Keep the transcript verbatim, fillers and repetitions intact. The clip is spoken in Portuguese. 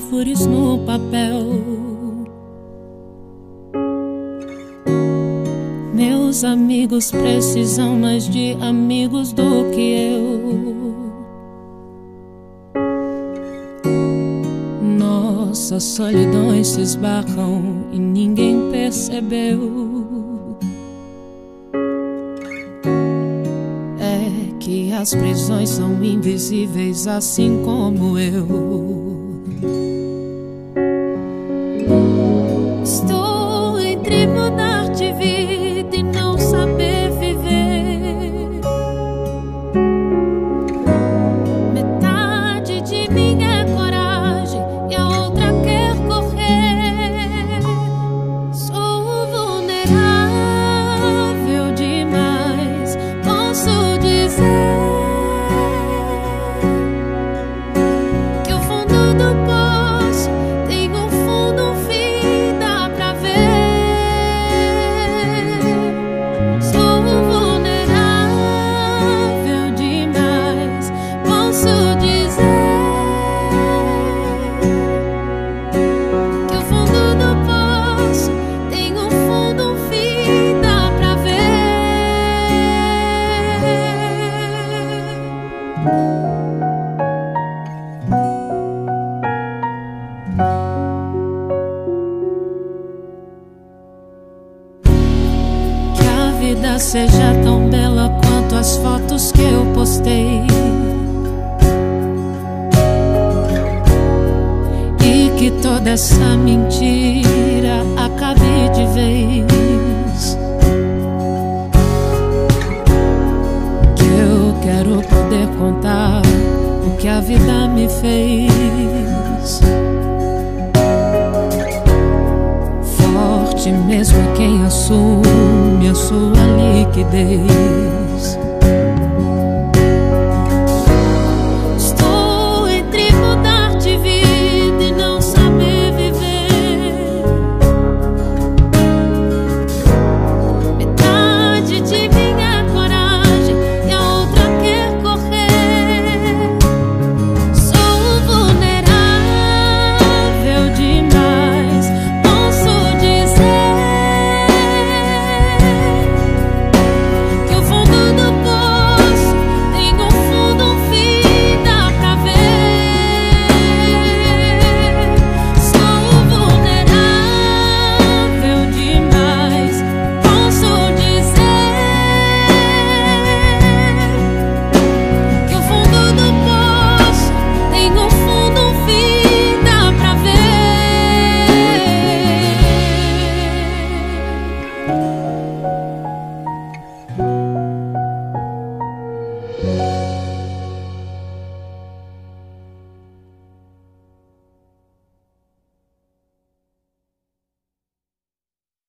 árvores no papel. Meus amigos precisam mais de amigos do que eu. Nossas solidões se esbarram e ninguém percebeu. É que as prisões são invisíveis, assim como eu. Estou entre mudar de vida e não saber viver. Metade de mim é coragem e a outra quer correr. Sou vulnerável demais, posso dizer que o fundo do poço tem um fundo, um fim, dá pra ver. Sou vulnerável demais, posso dizer que o fundo do poço tem um fundo, um fim, dá pra ver. Que a vida seja tão bela quanto as fotos que eu postei, e que toda essa mentira acabe de vez. Que eu quero poder contar o que a vida me fez. Forte mesmo é quem assume a sua liquidez.